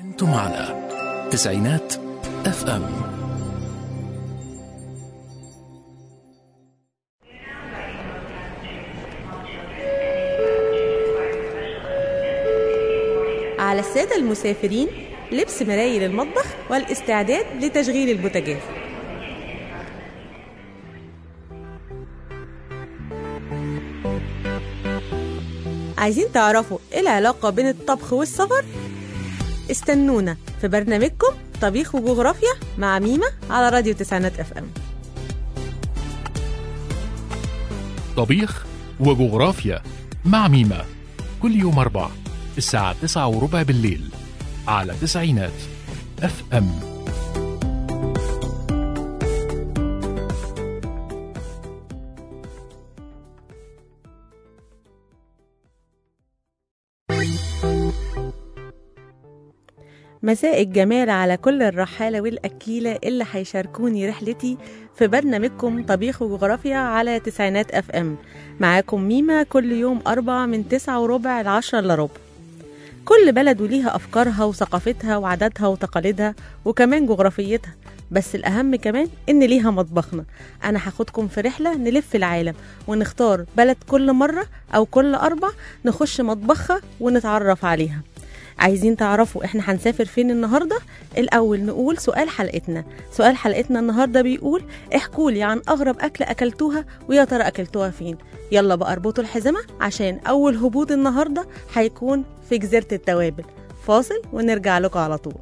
أنتم على تسعينات اف ام. على السادة المسافرين لبس مرايل المطبخ والاستعداد لتشغيل البوتاجاز. عايزين تعرفوا ايه العلاقة بين الطبخ والسفر؟ استنونا في برنامجكم طبيخ وجغرافيا مع ميمة على راديو تسعينات اف ام. طبيخ وجغرافيا مع ميمة كل يوم 4 الساعة 9:15 بالليل على تسعينات اف ام. مساء الجمال على كل الرحالة والأكيلة اللي هيشاركوني رحلتي في برنامجكم طبيخ وجغرافيا على تسعينات اف ام. معاكم ميمة كل يوم 4 من 9:15 ل 10:15. كل بلد وليها أفكارها وثقافتها وعاداتها وتقاليدها وكمان جغرافيتها، بس الأهم كمان إن ليها مطبخنا. أنا هاخدكم في رحلة نلف العالم ونختار بلد كل مرة أو كل 4 نخش مطبخها ونتعرف عليها. عايزين تعرفوا احنا هنسافر فين النهاردة؟ الأول نقول سؤال حلقتنا النهاردة بيقول احكولي عن أغرب أكلة أكلتوها ويا ترى أكلتوها فين. يلا بقى اربطوا الحزمة عشان أول هبوط النهاردة هيكون في جزيرة التوابل. فاصل ونرجع لكم على طول.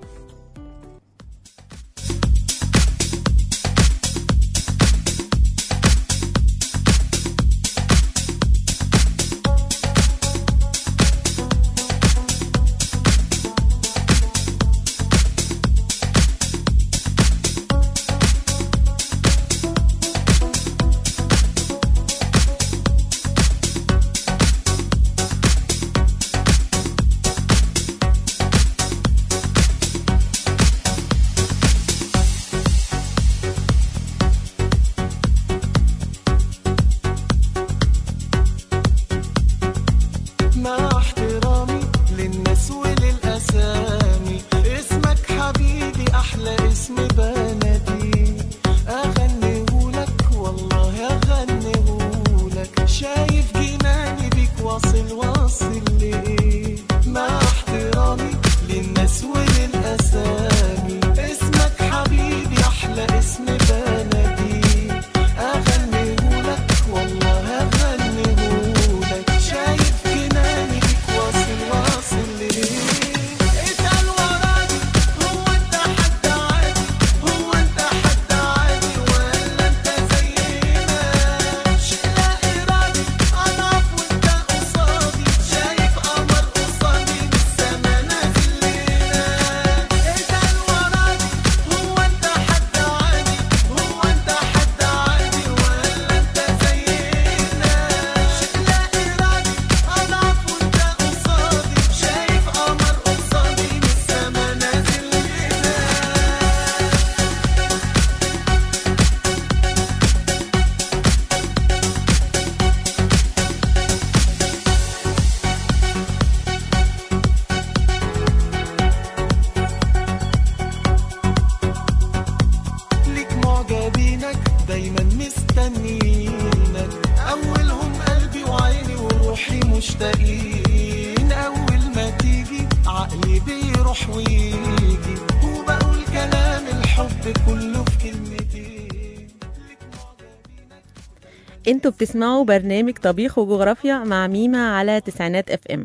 انتوا بتسمعوا برنامج طبيخ وجغرافيا مع ميمة على تسعينات اف ام.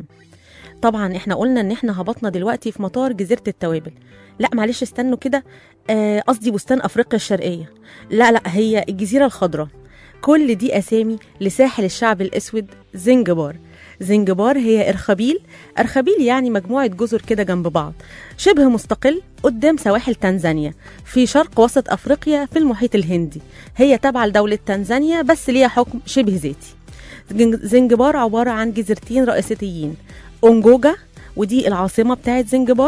طبعا احنا قلنا ان احنا هبطنا دلوقتي في مطار جزيرة التوابل. لا معلش استنوا كده، قصدي بستان افريقيا الشرقية. لا هي الجزيرة الخضراء. كل دي اسامي لساحل الشعب الاسود زنجبار هي ارخبيل يعني مجموعة جزر كده جنب بعض شبه مستقل قدام سواحل تنزانيا في شرق وسط افريقيا في المحيط الهندي. هي تابعة لدولة تنزانيا بس ليها حكم شبه ذاتي. زنجبار عبارة عن جزيرتين رئيسيتين، أونجوجا ودي العاصمة بتاعت زنجبار،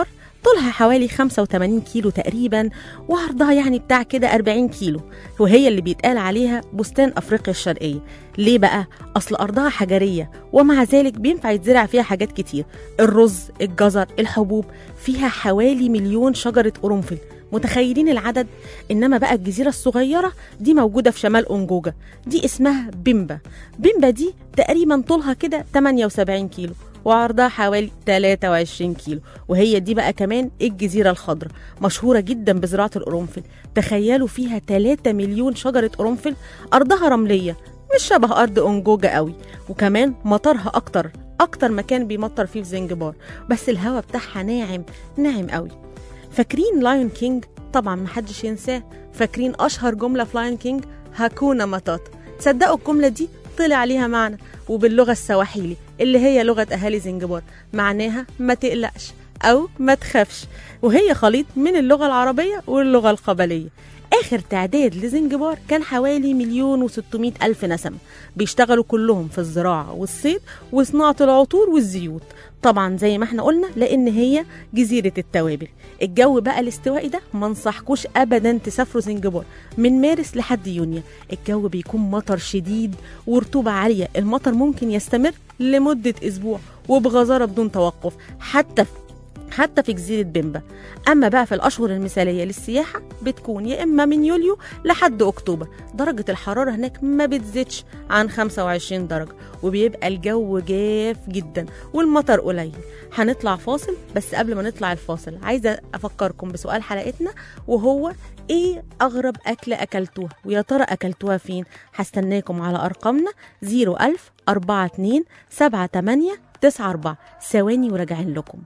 طولها حوالي 85 كيلو تقريبا، وعرضها يعني بتاع كده 40 كيلو، وهي اللي بيتقال عليها بستان أفريقيا الشرقية. ليه بقى؟ أصل أرضها حجرية، ومع ذلك بينفع يتزرع فيها حاجات كتير، الرز، الجزر، الحبوب. فيها حوالي 1,000,000 شجرة قرنفل، متخيلين العدد؟ إنما بقى الجزيرة الصغيرة دي موجودة في شمال أنجوجا، دي اسمها بيمبا. بيمبا دي تقريبا طولها كده 78 كيلو، وعرضها حوالي 23 كيلو، وهي دي بقى كمان الجزيرة الخضراء، مشهورة جدا بزراعة القرنفل. تخيلوا فيها 3 مليون شجرة قرنفل. أرضها رملية، مش شبه أرض أنجوجا قوي، وكمان مطرها أكتر مكان بيمطر فيه في زنجبار، بس الهواء بتاعها ناعم قوي. فاكرين لايون كينج؟ طبعا محدش ينساه. فاكرين أشهر جملة في لايون كينج؟ هاكونا ماتاتا. تصدقوا الجملة دي طلع عليها معنى، وباللغة السواحيلي اللي هي لغة أهالي زنجبار، معناها ما تقلقش أو ما تخافش، وهي خليط من اللغة العربية واللغة القبلية. آخر تعداد لزنجبار كان حوالي 1,600,000 نسمة، بيشتغلوا كلهم في الزراعة والصيد وصناعة العطور والزيوت، طبعا زي ما احنا قلنا لأن هي جزيرة التوابل. الجو بقى الاستوائي ده ما انصحكوش أبدا تسافروا زنجبار من مارس لحد يونيو. الجو بيكون مطر شديد ورطوبة عالية، المطر ممكن يستمر لمدة أسبوع وبغزارة بدون توقف، حتى في جزيرة بيمبا. أما بقى في الأشهر المثالية للسياحة بتكون يا إما من يوليو لحد أكتوبر. درجة الحرارة هناك ما بتزيدش عن 25 درجة، وبيبقى الجو جاف جدا والمطر قليل. هنطلع فاصل، بس قبل ما نطلع الفاصل عايزة أفكركم بسؤال حلقتنا، وهو إيه أغرب أكلة أكلتوها؟ ويا ترى أكلتوها فين؟ هستناكم على أرقامنا 01000 42 78 94. ثواني وراجعين لكم.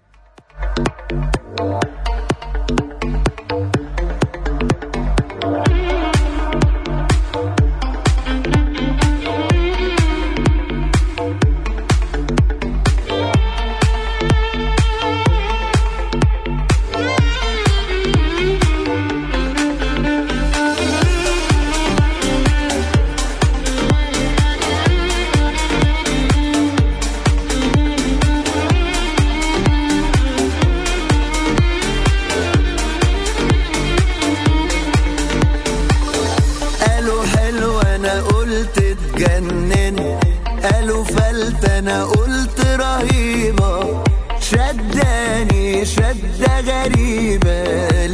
قالوا فلت انا قلت رهيبة، شداني شدة غريبة.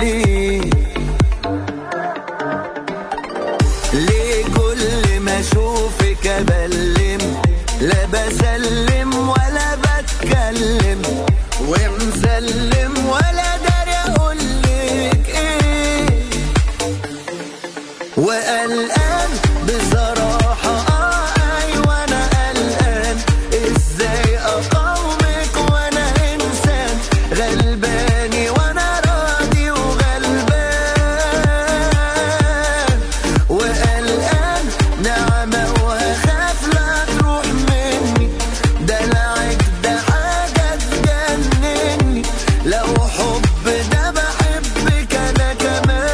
ليه كل ما اشوفك ابلم، لا بسلم ولا بتكلم، ومسلم ولا داري اقولك ايه، وقلقان بصراحة. ايوه انا قلقان، ازاي اقاومك وانا انسان غلباني، وانا راضي وغلبان، وقلقان نعمة وهخاف لا تروح مني، دلعك ده حاجة تجنني، لو حب ده بحبك انا كمان.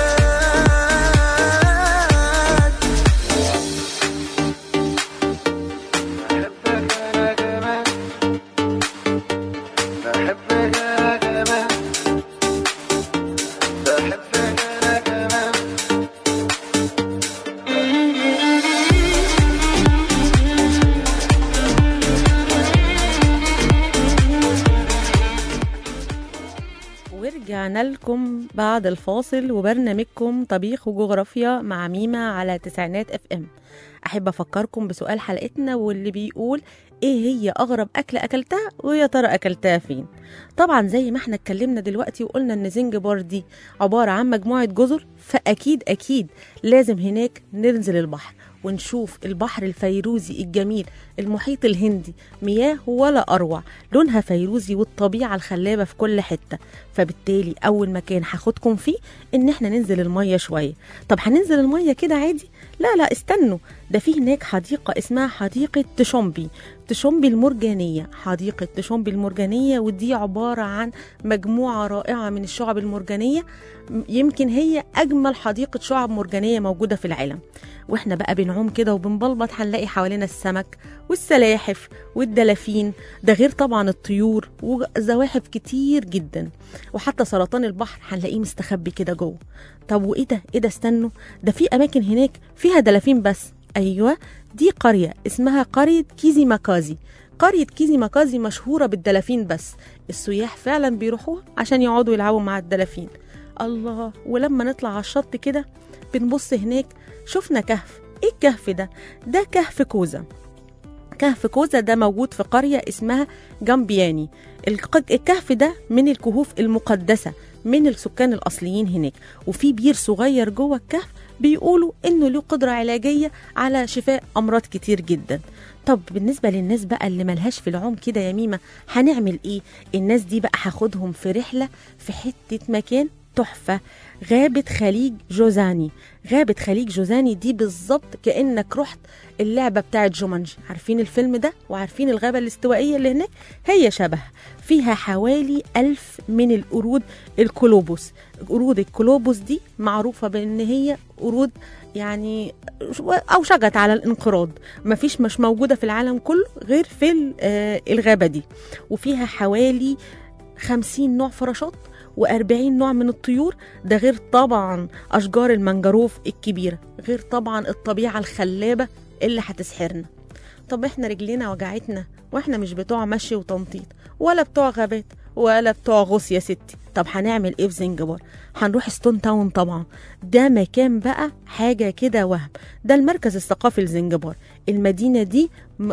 ورجعنا لكم بعد الفاصل وبرنامجكم طبيخ وجغرافيا مع ميمة على تسعينات FM. أحب أفكركم بسؤال حلقتنا واللي بيقول إيه هي أغرب أكلة أكلتها ويا ترى أكلتها فين؟ طبعا زي ما احنا اتكلمنا دلوقتي وقلنا إن زنجبار دي عبارة عن مجموعة جزر، فأكيد لازم هناك ننزل البحر ونشوف البحر الفيروزي الجميل، المحيط الهندي، مياه ولا أروع، لونها فيروزي والطبيعة الخلابة في كل حتة. فبالتالي أول مكان هاخدكم فيه إن احنا ننزل المية شوية. طب هننزل المية كده عادي؟ لا استنوا، ده في هناك حديقة اسمها حديقة تشومبي المرجانية. حديقة تشومبي المرجانية، ودي عبارة عن مجموعة رائعة من الشعب المرجانية، يمكن هي أجمل حديقة شعب مرجانية موجودة في العالم. واحنا بقى بنعوم كده وبنبلبط هنلاقي حوالينا السمك والسلاحف والدلافين، ده غير طبعا الطيور وزواحف كتير جدا، وحتى سرطان البحر هنلاقيه مستخبي كده جوه. طب وايه ده؟ ايه ده؟ استنوا، ده في اماكن هناك فيها دلافين بس. ايوه، دي قرية اسمها قرية كيزي ماكازي. قرية كيزي ماكازي مشهورة بالدلافين بس، السياح فعلا بيروحوها عشان يقعدوا يلعبوا مع الدلافين. الله، ولما نطلع على الشط كده بنبص هناك شفنا كهف. ايه الكهف ده؟ ده كهف كوزا. كهف كوزا ده موجود في قرية اسمها جامبياني. الكهف ده من الكهوف المقدسة من السكان الأصليين هناك، وفي بير صغير جوه الكهف بيقولوا إنه له قدرة علاجية على شفاء أمراض كتير جدا. طب بالنسبة للناس بقى اللي ملهاش في العوم كده يا ميمة، هنعمل إيه؟ الناس دي بقى هاخدهم في رحلة في حتة مكان تحفة، غابة خليج جوزاني. غابة خليج جوزاني دي بالظبط كأنك رحت اللعبة بتاعت جومانجي، عارفين الفيلم ده وعارفين الغابة الاستوائية اللي هناك؟ هي شبه. فيها حوالي 1000 من القرود الكولوبوس. قرود الكولوبوس دي معروفة بأن هي قرود يعني أوشكت على الانقراض، مش موجودة في العالم كله غير في الغابة دي. وفيها حوالي 50 نوع فراشات و40 نوع من الطيور، ده غير طبعا أشجار المنجروف الكبيرة، غير طبعا الطبيعة الخلابة اللي هتسحرنا. طب احنا رجلينا وجعتنا واحنا مش بتوع مشي وتنطيط ولا بتوع غابات ولا بتوع غوص يا ستي. طب هنعمل ايه في زنجبار؟ هنروح ستون تاون طبعا، ده مكان بقى حاجة كده وهم. ده المركز الثقافي لزنجبار. المدينة دي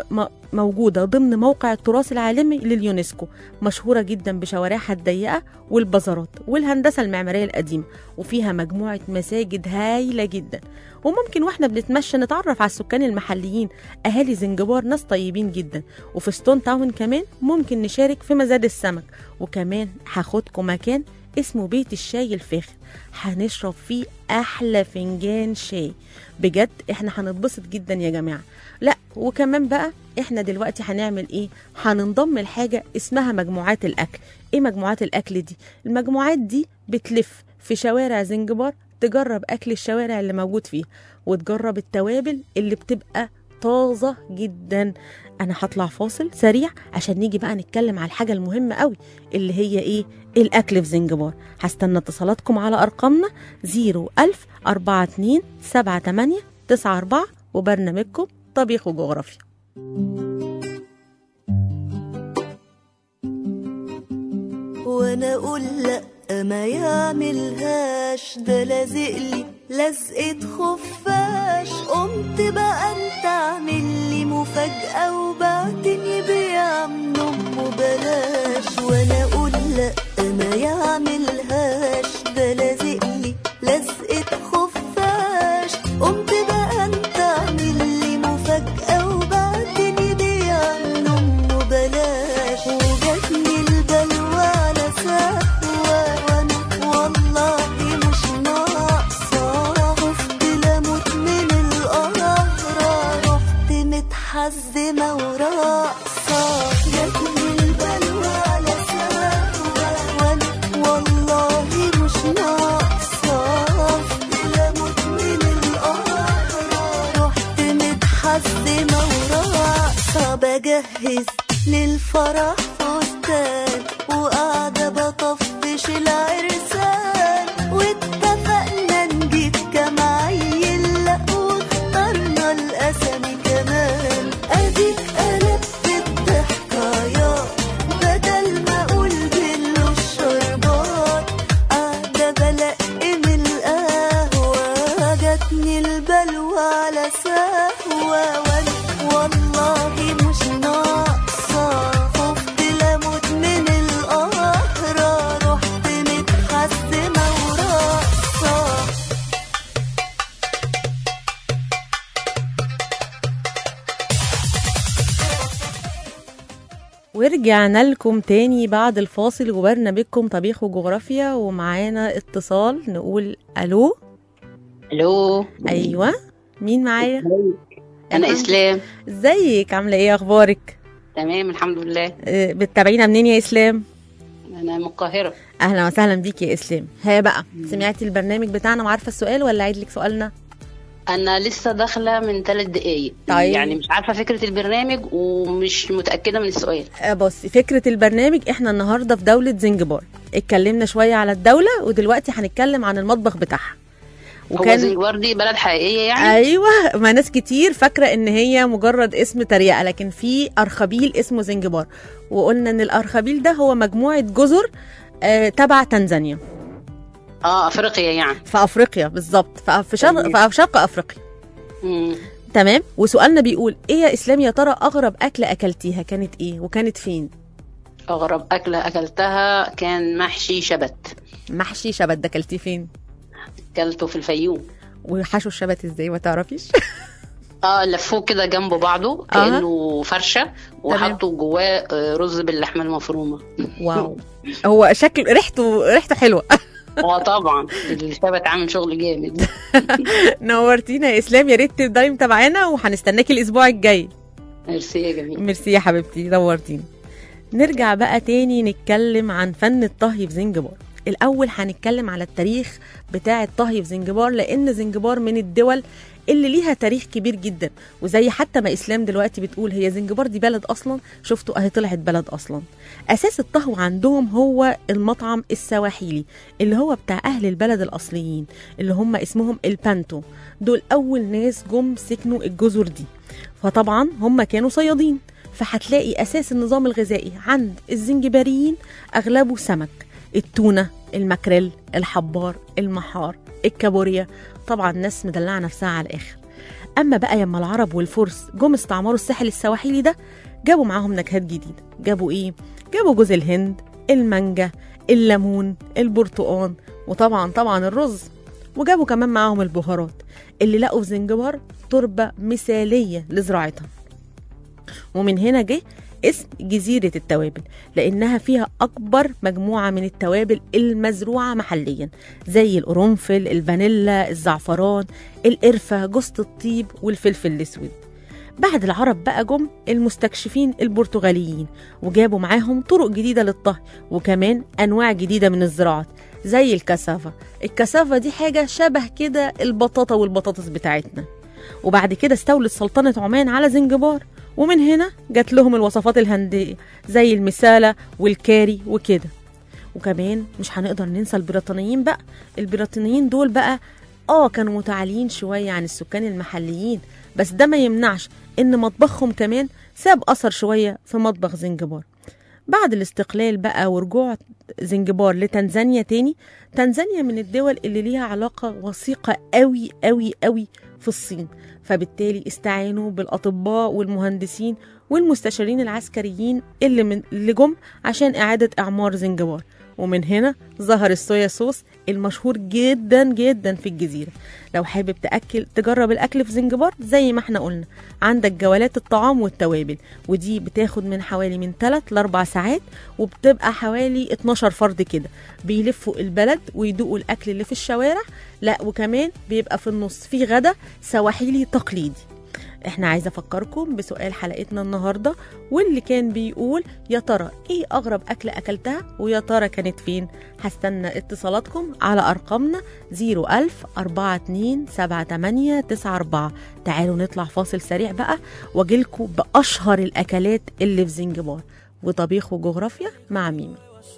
موجودة ضمن موقع التراث العالمي لليونسكو، مشهورة جدا بشوارعها الضيقة والبازارات والهندسة المعمارية القديمة، وفيها مجموعة مساجد هايلة جدا. وممكن واحنا بنتمشى نتعرف على السكان المحليين، أهالي زنجبار ناس طيبين جدا. وفي ستون تاون كمان ممكن نشارك في مزاد السمك، وكمان هاخدكم مكان اسمه بيت الشاي الفاخر، هنشرب فيه أحلى فنجان شاي. بجد احنا هنتبسط جدا يا جماعة. لا وكمان بقى احنا دلوقتي هنعمل ايه؟ هننضم لحاجة اسمها مجموعات الأكل. ايه مجموعات الأكل دي؟ المجموعات دي بتلف في شوارع زنجبار، تجرب أكل الشوارع اللي موجود فيه، وتجرب التوابل اللي بتبقى طازة جدا. أنا هطلع فاصل سريع عشان نيجي بقى نتكلم على الحاجة المهمة قوي اللي هي إيه؟ الأكل في زنجبار. هستنى اتصالاتكم على أرقامنا 010427894 وبرنامجكم طبيخ وجغرافيا. وانا اقول لا ما يعملهاش، ده لازقلي لزقة خفاش. قمت بقى انت اعمل لي مفاجأة وبعتني بيع من امه بلاش. وانا اقول لا ما يعملهاش، ده لازقلي لزقة خفاش. قمت بقى انت اعمل لي مفاجأة وبعتني بيع من امه بلاش. وجاتني البلوى على سهوة وانا والله مش ناقصة، خفت لموت من القهرة، رحت متحزمة ورقصة. جاتني البلوى على سهوة وانا والله مش ناقصة، خفت لموت من القهرة، رحت متحزمة ورقصة. بجهز للفرح فستان وقاعدة بطفش العرسان، واتفقنا نجيب كام عيل لا واخترنا الأسامي كمان. أديك قلبت الضحكايات بدل ما أقول بلو الشربات، قاعدة بلقم القهوة. جاتني البلوى على سهوة وانا والله مش ناقصة، خفت لموت من القهرة، رحت متحزمة ورقصة. ورجعنا لكم تاني بعد الفاصل وبرنامجكم طبيخ وجغرافيا، ومعانا اتصال نقول الو. الو، ايوه، مين معايا؟ انا اسلام. ازيك؟ عامله ايه؟ اخبارك؟ تمام الحمد لله. بتتابعينا منين يا اسلام؟ أنا من القاهرة. اهلا وسهلا بيكي يا اسلام. هي بقى سمعتي البرنامج بتاعنا وعارفه السؤال ولا اعيد لك سؤالنا؟ أنا لسه داخلة من 3 دقايق. طيب. يعني مش عارفة فكرة البرنامج ومش متأكدة من السؤال. بصي، فكره البرنامج احنا النهارده في دوله زنجبار، اتكلمنا شويه على الدوله ودلوقتي هنتكلم عن المطبخ بتاعها. هو زنجبار دي بلد حقيقية يعني؟ ايوه، ما ناس كتير فاكره ان هي مجرد اسم تريقه، لكن في ارخبيل اسمه زنجبار، وقلنا ان الارخبيل ده هو مجموعه جزر تبع تنزانيا. افريقيا يعني. في افريقيا بالظبط، في شرق افريقيا. تمام. وسؤالنا بيقول ايه يا اسلام يا ترى اغرب اكله اكلتيها كانت ايه وكانت فين؟ اغرب اكله اكلتها كان محشي شبت. محشي شبت ده اكلتيه فين؟ اكلته في الفيوم. وحشوا الشبت ازاي ما تعرفيش؟ لفوه كده جنب بعضه كانه فرشه وحطوا جواه رز باللحمه المفرومه. واو، هو شكل ريحته حلوه. طبعا الشبت عامل شغل جامد. نورتينا يا اسلام، يا ريت تفضلي متابعانا وهنستناكي الاسبوع الجاي. ميرسي يا جميل. ميرسي يا حبيبتي، نورتينا. نرجع بقى تاني نتكلم عن فن الطهي في زنجبار. الاول هنتكلم على التاريخ بتاع الطهي في زنجبار، لان زنجبار من الدول اللي ليها تاريخ كبير جدا، وزي حتى ما اسلام دلوقتي بتقول هي زنجبار دي بلد اصلا، شفتوا اهي طلعت بلد اصلا. اساس الطهو عندهم هو المطعم السواحيلي اللي هو بتاع اهل البلد الاصليين اللي هم اسمهم البانتو. دول اول ناس جم سكنوا الجزر دي، فطبعا هم كانوا صيادين، فهتلاقي اساس النظام الغذائي عند الزنجباريين اغلبه سمك، التونه، الماكريل، الحبار، المحار، الكابوريا. طبعا ناس مدلعه نفسها على الاخر. اما بقى يما العرب والفرس جم استعمروا الساحل السواحلي ده، جابوا معاهم نكهات جديده. جابوا ايه؟ جابوا جوز الهند، المانجا، الليمون، البرتقال، وطبعا الرز، وجابوا كمان معاهم البهارات اللي لقوا في زنجبار تربه مثاليه لزراعتها. ومن هنا جه اسم جزيرة التوابل، لأنها فيها أكبر مجموعة من التوابل المزروعة محليا، زي القرنفل، الفانيلا، الزعفران، القرفة، جوز الطيب، والفلفل الأسود. بعد العرب بقى جم المستكشفين البرتغاليين، وجابوا معاهم طرق جديدة للطهي، وكمان أنواع جديدة من الزراعات زي الكاسافا. الكاسافا دي حاجة شبه كده البطاطا والبطاطس بتاعتنا. وبعد كده استولت سلطنة عمان على زنجبار، ومن هنا جات لهم الوصفات الهندية زي المسالة والكاري وكده. وكمان مش هنقدر ننسى البريطانيين بقى. البريطانيين دول بقى كانوا متعاليين شوية عن السكان المحليين، بس ده ما يمنعش ان مطبخهم كمان ساب اثر شوية في مطبخ زنجبار. بعد الاستقلال بقى ورجوع زنجبار لتنزانيا تاني، تنزانيا من الدول اللي ليها علاقة وثيقة قوي قوي قوي في الصين، فبالتالي استعانوا بالأطباء والمهندسين والمستشارين العسكريين اللي جم عشان إعادة إعمار زنجبار. ومن هنا ظهر الصويا صوص المشهور جدا جدا في الجزيرة. لو حابب تجرب الأكل في زنجبار زي ما احنا قلنا، عندك جولات الطعام والتوابل، ودي بتاخد من حوالي من 3 ل 4 ساعات، وبتبقى حوالي 12 فرد كده بيلفوا البلد ويدوقوا الأكل اللي في الشوارع. لا، وكمان بيبقى في النص في غدا سواحيلي تقليدي. احنا عايزة افكركم بسؤال حلقتنا النهاردة، واللي كان بيقول يا ترى ايه اغرب اكلة اكلتها ويا ترى كانت فين؟ هستنى اتصالاتكم على ارقامنا 010427894. تعالوا نطلع فاصل سريع بقى واجيلكم باشهر الاكلات اللي في زنجبار وطبيخ وجغرافيا مع ميمة.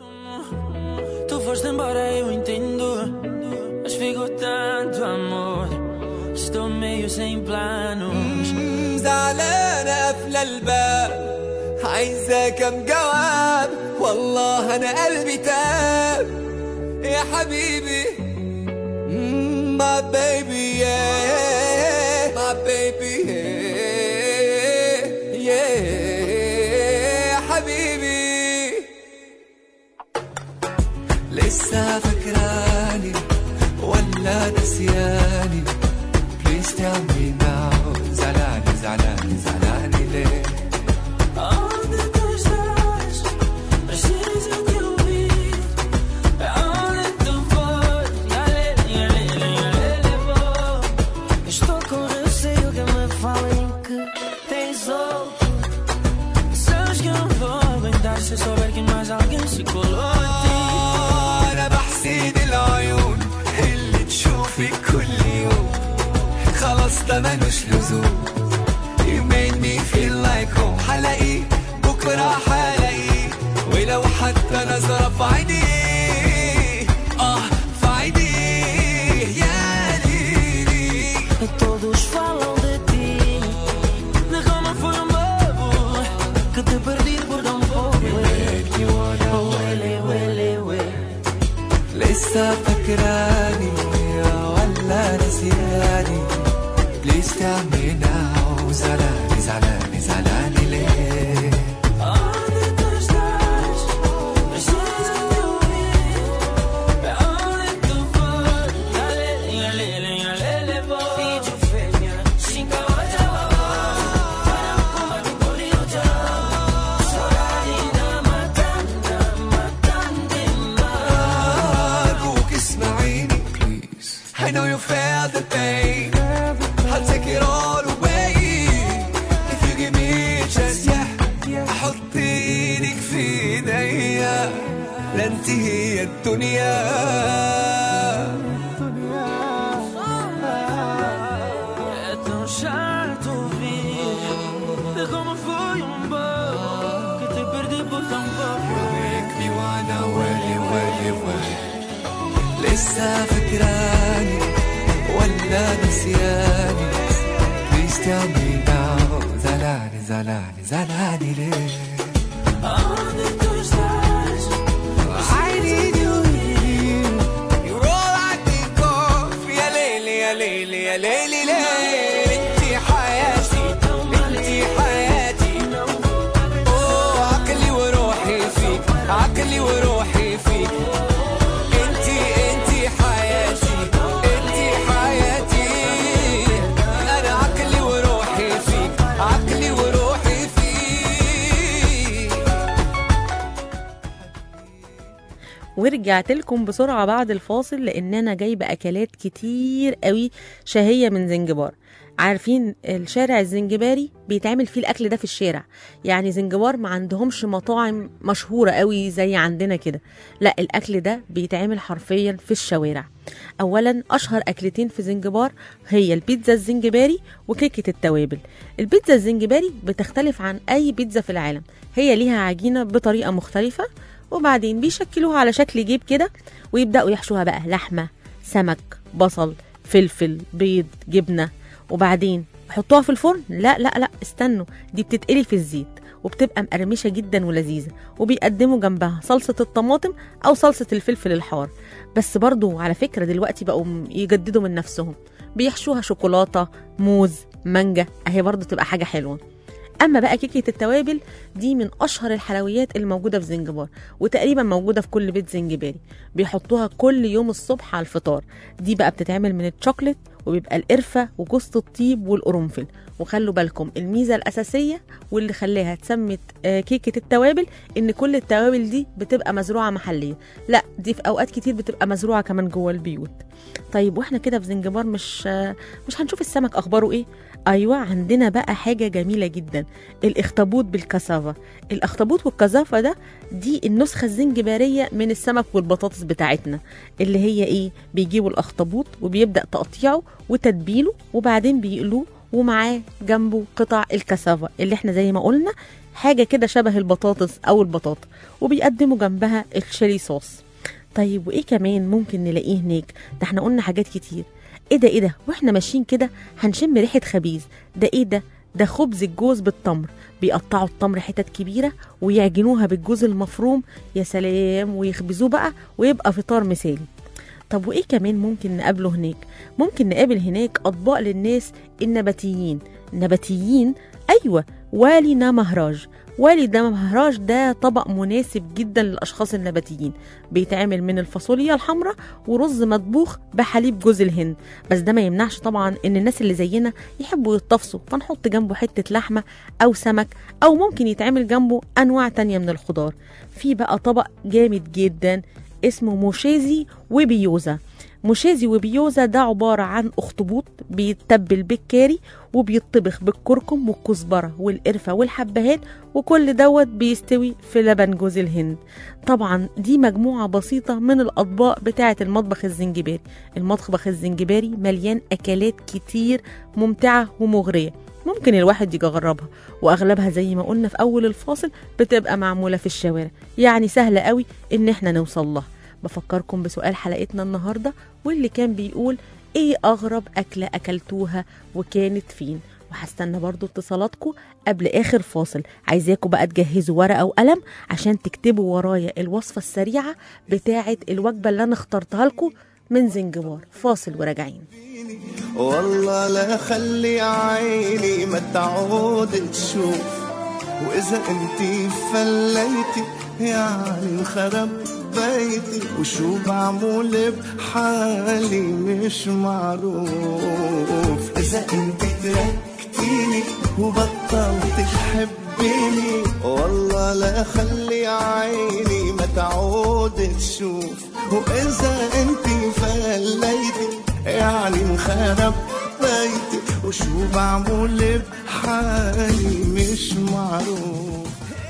Estou meio sem planos. زعلانة قافلة الباب، عايزة كم جواب، والله أنا قلبي تاب يا حبيبي. My baby yeah, my baby yeah يا حبيبي. لسه فاكراني ولا نسياني؟ Tell me now, زعلاني ليه؟ Onde tu estás? Preciso te ouvir. Onde tu foi? Estou com receio que me falem que tens outro. Sabes que eu não vou aguentar se souber que mais alguém se colou em ti. أنا بحسد العيون اللي تشوفك كل يوم خلاص ده ملوش لزوم. You made me feel like home. حلاقيه بكرة حلاقيه ولو حتى نظرة في عينيه في عينيه يا ليلي. Todos falam de ti, na cama foi bobo que te perdi por tão pouco. لسه فاكراني ولا نسياني؟ Please tell me now. زعلاني زعلاني زعلاني ليه؟ Onde tu estás? Preciso de ouvir. Onde tu foi? Alele vou. Vídeo fêmea, cinco horas para uma que correu já. Sorarina matando, matando demais. أرجوك اسمعيني please. I know you felt the pain. I'll take it all away if you give me a chance. Yeah أحط إيدك في إيديا لا انت هي الدنيا. É tão chato ouvir de como foi bobo que te perdi por tão pouco. Make me wanna wait. لسه فاكراني ولا نسياني؟ Please tell me now. زعلاني زعلاني زعلاني ليه؟ Onde tu estás? I need you here. You're all I think of. يا ليلي يا ليلي يا ليلي ليل. انتي حياتي انتي حياتي. عقلي وروحي فيك عقلي وروحي فيك. انتي حياتي انتي حياتي. انا عقلي وروحي فيك عقلي وروحي فيك. ورجعت لكم بسرعة بعد الفاصل لأن أنا جايبة أكلات كتير قوي شهية من زنجبار. عارفين الشارع الزنجباري بيتعمل فيه الأكل ده في الشارع، يعني زنجبار ما عندهمش مطاعم مشهورة قوي زي عندنا كده، لا الأكل ده بيتعمل حرفيا في الشوارع. أولا أشهر أكلتين في زنجبار هي البيتزا الزنجباري وكيكة التوابل. البيتزا الزنجباري بتختلف عن أي بيتزا في العالم، هي ليها عجينة بطريقة مختلفة وبعدين بيشكلوها على شكل جيب كده ويبدأوا يحشوها بقى لحمة سمك بصل فلفل بيض جبنة وبعدين يحطوها في الفرن. لا استنوا، دي بتتقلي في الزيت وبتبقى مقرمشة جدا ولذيذة، وبيقدموا جنبها صلصة الطماطم أو صلصة الفلفل الحار. بس برضو على فكرة دلوقتي بقوا يجددوا من نفسهم، بيحشوها شوكولاتة موز مانجا، اهي برضو تبقى حاجة حلوة. اما بقى كيكه التوابل دي من اشهر الحلويات الموجوده في زنجبار، وتقريبا موجوده في كل بيت زنجباري، بيحطوها كل يوم الصبح على الفطار. دي بقى بتتعمل من الشوكليت وبيبقى القرفه وجوز الطيب والقرنفل. وخلوا بالكم الميزه الاساسيه واللي خلاها اتسمت كيكه التوابل ان كل التوابل دي بتبقى مزروعه محليا، لا دي في اوقات كتير بتبقى مزروعه كمان جوه البيوت. طيب واحنا كده في زنجبار مش هنشوف السمك اخباره ايه؟ ايوه عندنا بقى حاجه جميله جدا، الاخطبوط بالكسافه. الاخطبوط والكسافه ده دي النسخه الزنجباريه من السمك والبطاطس بتاعتنا، اللي هي ايه؟ بيجيبوا الاخطبوط وبيبدا تقطيعه وتتبيله وبعدين بيقلوه ومعاه جنبه قطع الكسافه اللي احنا زي ما قلنا حاجه كده شبه البطاطس او البطاطا، وبيقدموا جنبها الشيري صوص. طيب وايه كمان ممكن نلاقيه هناك؟ ده احنا قلنا حاجات كتير. ايه ده واحنا ماشيين كده هنشم ريحه خبيز. ده ايه ده خبز الجوز بالتمر، بيقطعوا التمر حتت كبيره ويعجنوها بالجوز المفروم، يا سلام، ويخبزوه بقى ويبقى فطار مثالي. طب وايه كمان ممكن نقابله هناك؟ ممكن نقابل هناك اطباق للناس النباتيين. ايوه والي نامهراج. والي نامهراج ده طبق مناسب جدا للاشخاص النباتيين، بيتعمل من الفاصوليا الحمراء ورز مطبوخ بحليب جوز الهند. بس ده ما يمنعش طبعا ان الناس اللي زينا يحبوا يتطفسوا، فنحط جنبه حته لحمه او سمك، او ممكن يتعمل جنبه انواع تانية من الخضار. في بقى طبق جامد جدا اسمه موشيزي وبيوزا. مشازي وبيوزة ده عبارة عن أخطبوط بيتبل بالكاري وبيطبخ بالكركم والكزبرة والقرفة والحبهان، وكل دوت بيستوي في لبن جوز الهند. طبعا دي مجموعة بسيطة من الأطباق بتاعة المطبخ الزنجباري. المطبخ الزنجباري مليان أكلات كتير ممتعة ومغرية، ممكن الواحد يجربها، وأغلبها زي ما قلنا في أول الفاصل بتبقى معمولة في الشوارع، يعني سهلة قوي إن احنا نوصل لها. بفكركم بسؤال حلقتنا النهاردة، واللي كان بيقول ايه أغرب أكلة أكلتوها وكانت فين؟ وهستنى برضو اتصالاتكم قبل آخر فاصل. عايزاكم بقى تجهزوا ورقة وقلم عشان تكتبوا ورايا الوصفة السريعة بتاعة الوجبة اللي أنا اخترتها لكم من زنجبار. فاصل وراجعين. والله لا خلي عيني ما تعود تشوف، وإذا انتي فليتي يعني انخرب بيتي، وشو بعمل بحالي مش معروف. إذا انتي تركتيني وبطلت تحبيني، والله لا خلي عيني ما تعود تشوف، وإذا انتي فليتي يعني انخرب بيتي، وشو بعمل بحالي مش معروف.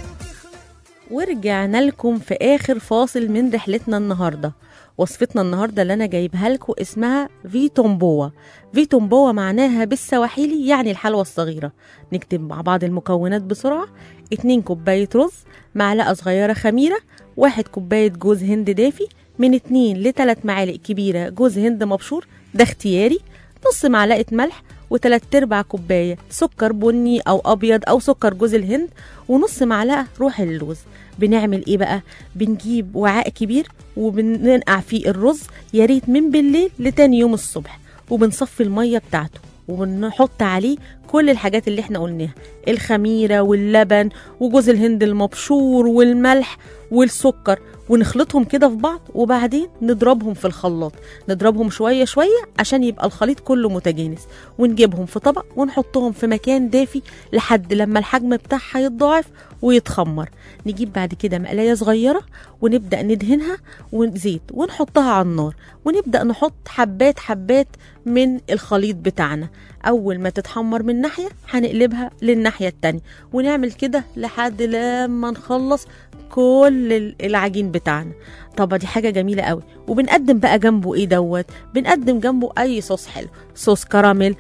ورجعنا لكم في آخر فاصل من رحلتنا النهاردة. وصفتنا النهاردة اللي أنا جايبها لكم اسمها فيتومبوا. فيتومبوا معناها بالسواحيلي يعني الحلوى الصغيرة. نكتب مع بعض المكونات بسرعة: 2 كوباية رز، معلقة صغيرة خميرة، 1 كوباية جوز هند دافي، من 2 ل 3 معالق كبيرة جوز هند مبشور ده اختياري، نص معلقة ملح، و3/4 كوباية سكر بني أو أبيض أو سكر جوز الهند، ونص معلقة روح اللوز. بنعمل إيه بقى؟ بنجيب وعاء كبير وبننقع فيه الرز، ياريت من بالليل لتاني يوم الصبح، وبنصفي المية بتاعته، وبنحط عليه كل الحاجات اللي احنا قلناها: الخميرة واللبن وجوز الهند المبشور والملح والسكر، ونخلطهم كده في بعض، وبعدين نضربهم في الخلاط، نضربهم شوية شوية عشان يبقى الخليط كله متجانس، ونجيبهم في طبق ونحطهم في مكان دافي لحد لما الحجم بتاعها يتضاعف ويتخمر. نجيب بعد كده مقلاية صغيرة ونبدأ ندهنها وزيت ونحطها على النار، ونبدأ نحط حبات حبات من الخليط بتاعنا. أول ما تتحمر من ناحية هنقلبها للناحية التانية، ونعمل كده لحد لما نخلص كل العجين بتاعنا. طبعا دي حاجة جميلة قوي. وبنقدم بقى جنبه ايه دوت؟ بنقدم جنبه اي صوص حلو، صوص كراميل،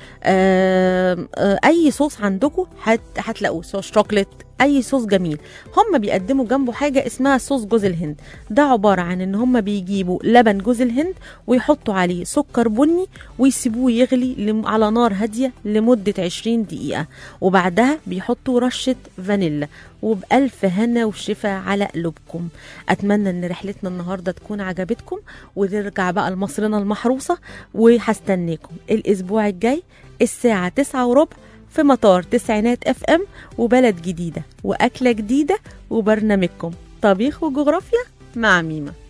اي صوص عندكم هتلاقوه، صوص شوكليت، اي صوص جميل. هم بيقدموا جنبه حاجة اسمها صوص جوز الهند. ده عبارة عن ان هم بيجيبوا لبن جوز الهند ويحطوا عليه سكر بني ويسيبوه يغلي على نار هادية لمدة 20 دقيقة، وبعدها بيحطوا رشة فانيلا. وبألف هنا وشفا على قلوبكم. أتمنى أن رحلتنا النهاردة تكون عجبتكم، ونرجع بقى لمصرنا المحروسة، وهستناكم الأسبوع الجاي الساعة 9:15 في مطار تسعينات FM، وبلد جديدة وأكلة جديدة، وبرنامجكم طبيخ وجغرافيا مع ميمة.